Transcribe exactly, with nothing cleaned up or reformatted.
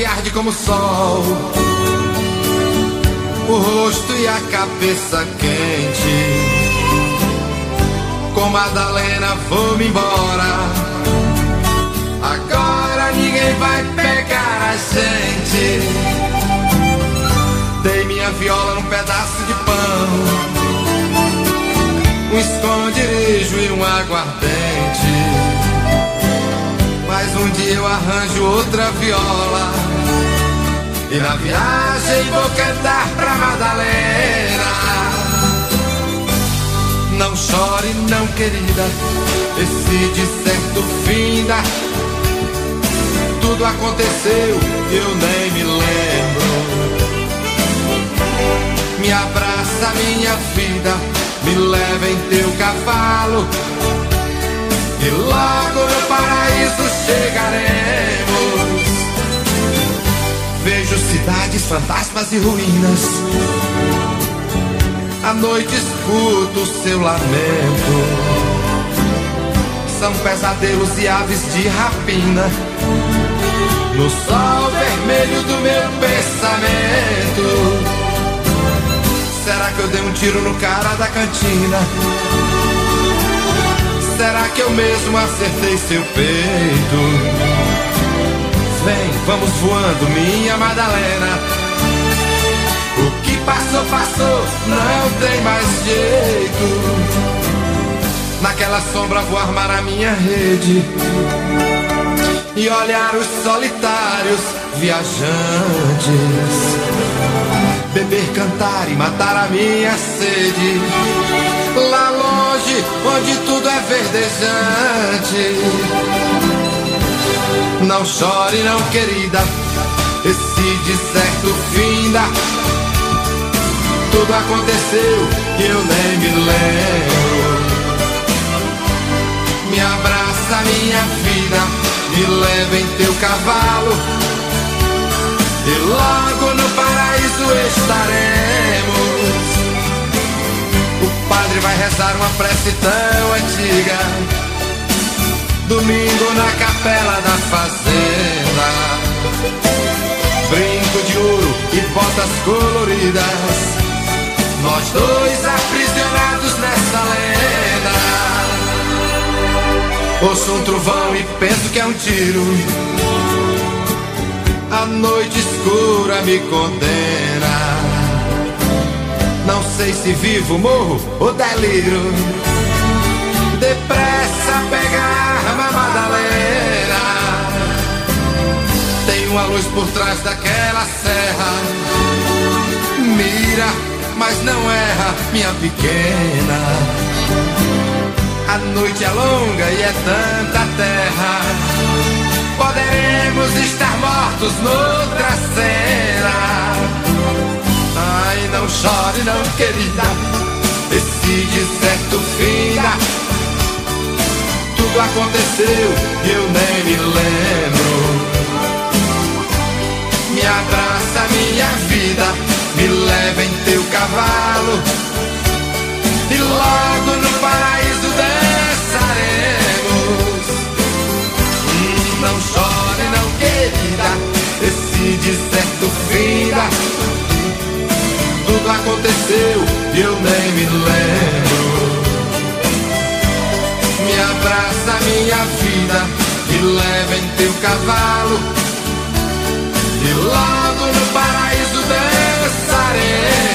arde como o sol, o rosto e a cabeça quente. Com Madalena vou-me embora, agora ninguém vai pegar a gente. Dei minha viola num pedaço de pão, um esconderijo e um aguardente. Mas um dia eu arranjo outra viola, e na viagem vou cantar pra Madalena. Não chore não, querida, esse deserto finda. Tudo aconteceu e eu nem me lembro. Me abraça minha vida, me leva em teu cavalo, e logo no paraíso chegaremos. Vejo cidades, fantasmas e ruínas, à noite escuto o seu lamento. São pesadelos e aves de rapina no sol vermelho do meu pensamento. Será que eu dei um tiro no cara da cantina? Será que eu mesmo acertei seu peito? Vem, vamos voando, minha Madalena. O que passou, passou, não tem mais jeito. Naquela sombra vou armar a minha rede e olhar os solitários viajantes, beber, cantar e matar a minha sede. Lá longe, onde tudo é verdejante. Não chore não, querida, esse deserto finda. Tudo aconteceu e eu nem me lembro. Me abraça minha vida, me leva em teu cavalo, e logo no paraíso estaremos. O padre vai rezar uma prece tão antiga, domingo na capela da fazenda. Brinco de ouro e botas coloridas, nós dois aprisionados nessa lenda. Ouço um trovão e penso que é um tiro, a noite escura me condena. Não sei se vivo, morro ou deliro. Depressa pegar a Madalena. Tem uma luz por trás daquela serra, mira, mas não erra, minha pequena. A noite é longa e é tanta terra, poderemos estar mortos noutra cena. Ai, não chore não, querida, esse deserto finda. Tudo aconteceu e eu nem me lembro. Me abraça minha vida, me leva em teu cavalo, e logo no paraíso dançaremos. Hum, não chore não, querida, esse deserto finda. Tudo aconteceu e eu nem me lembro. Me abraça minha vida, me leva em teu cavalo, e logo no paraíso dançaremos.